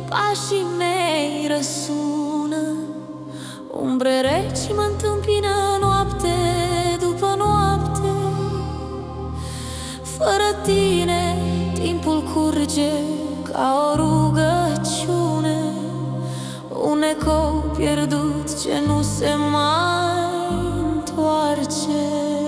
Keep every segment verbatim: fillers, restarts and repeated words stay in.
pașii mei răsună, umbre reci mă întâmpină noapte după noapte. Fără tine timpul curge ca o rugăciune, un ecou pierdut ce nu se mai întoarce.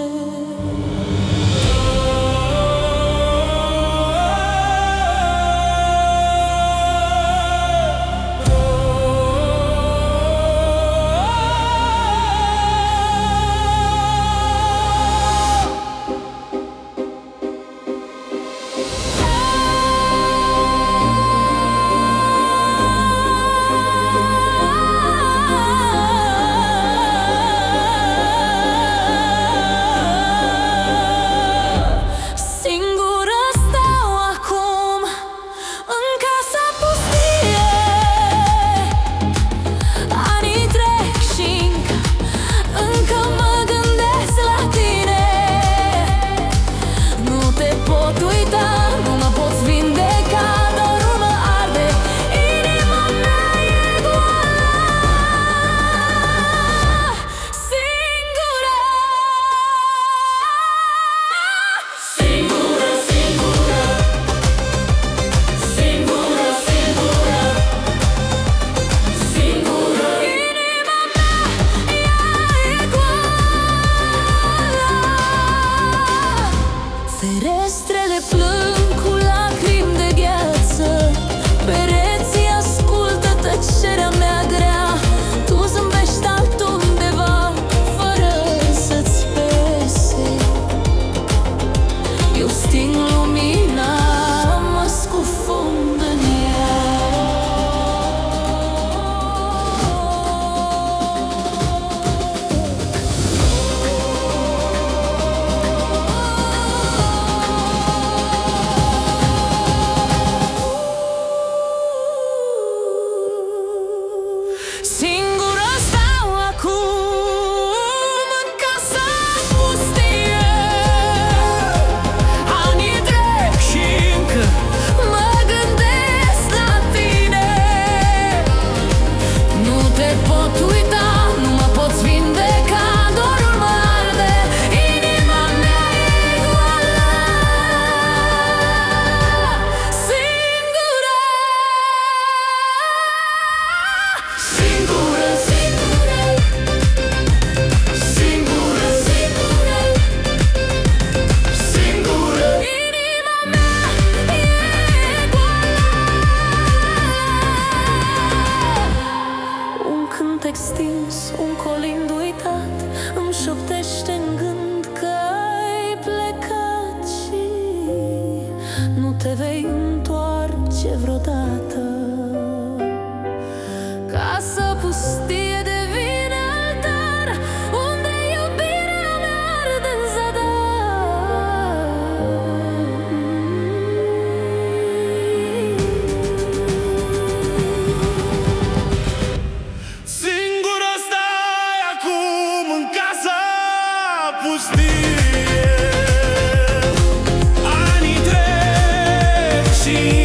Ferestrele plâng cu lacrimi de gheață, pereții ascultă tăcerea mea grea. Tu zâmbești altundeva fără să-ți pese. Eu sting lumina, mă scufund în ea. Singură stau acum în casa pustie. Anii trec și încă mă gândesc la tine. Nu te pot uita, nu mă poți vindeca, dorul mă arde, inima mea e goală. Singură, Singură, singură, singură, singură, singură, inima mea e goală. Un cântec stins, un colind uitat îmi șoptește în gând că ai plecat și nu te vei întoarce vreodată. Casa pustie devine altar unde iubirea mea arde în zadar. Singură stai acum în casa pustie. Anii trec și